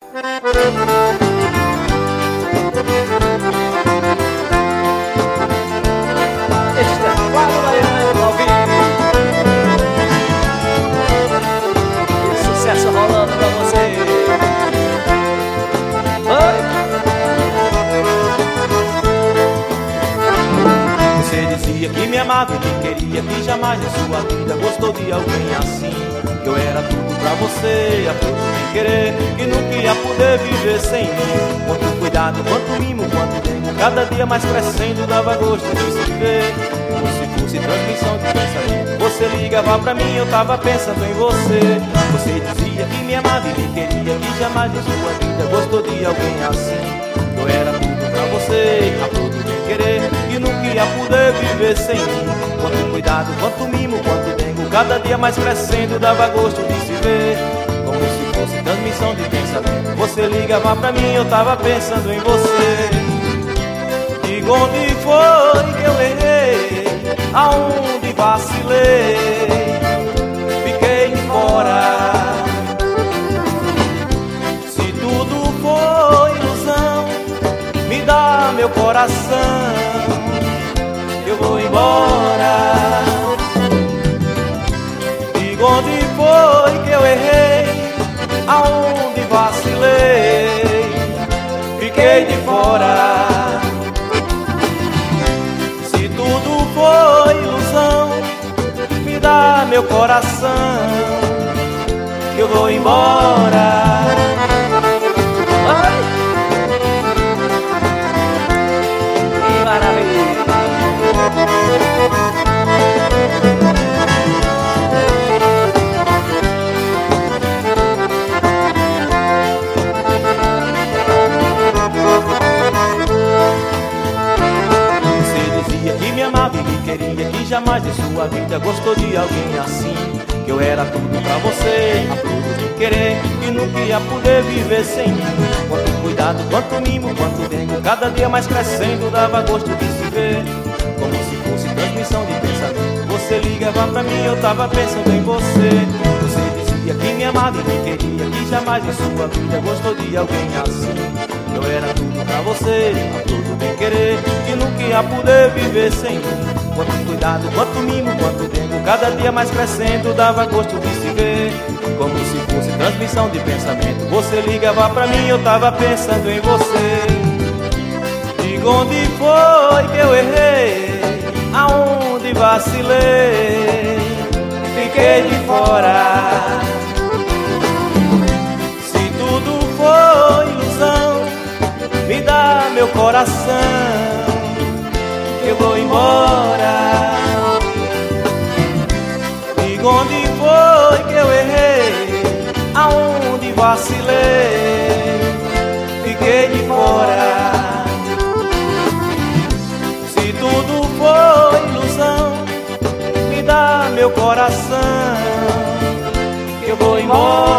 Que me amava e que queria, que jamais em sua vida gostou de alguém assim. Que eu era tudo pra você, a todo bem querer, que nunca ia poder viver sem mim. Quanto cuidado, quanto mimo, quanto tempo, cada dia mais crescendo dava gosto de se ver. Como se fosse transmissão de pensamento, você ligava pra mim, eu tava pensando em você. Você dizia que me amava e me queria, que jamais em sua vida gostou de alguém assim. Eu era tudo pra você, a todo bem querer, que nunca ia poder viver sem mim. Quanto cuidado, quanto mimo, quanto dengo, cada dia mais crescendo dava gosto de se ver. Como se fosse transmissão de pensamento, você ligava pra mim, eu tava pensando em você. Diga onde foi que eu errei, aonde vacilei, fiquei de fora. Se tudo foi ilusão, me dá meu coração, eu vou embora. Diga onde foi que eu errei, aonde vacilei, fiquei de fora. Se tudo foi ilusão, me dá meu coração, eu vou embora. Que jamais em sua vida gostou de alguém assim. Que eu era tudo pra você, a tudo bem querer, que nunca ia poder viver sem mim. Quanto cuidado, quanto mimo, quanto dengo, cada dia mais crescendo dava gosto de se ver. Como se fosse transmissão de pensamento, você ligava pra mim, eu tava pensando em você. Você dizia que me amava e me queria, que jamais em sua vida gostou de alguém assim. Eu era tudo pra você, a tudo bem querer, que nunca ia poder viver sem mim. Quanto cuidado, quanto mimo, quanto tempo, cada dia mais crescendo dava gosto de se ver. Como se fosse transmissão de pensamento, você ligava pra mim, eu tava pensando em você. Diga onde foi que eu errei, aonde vacilei, fiquei de fora. Se tudo foi ilusão, me dá meu coração, eu vou embora. Diga onde foi que eu errei, aonde vacilei, fiquei de fora. Se tudo foi ilusão, me dá meu coração, eu vou embora.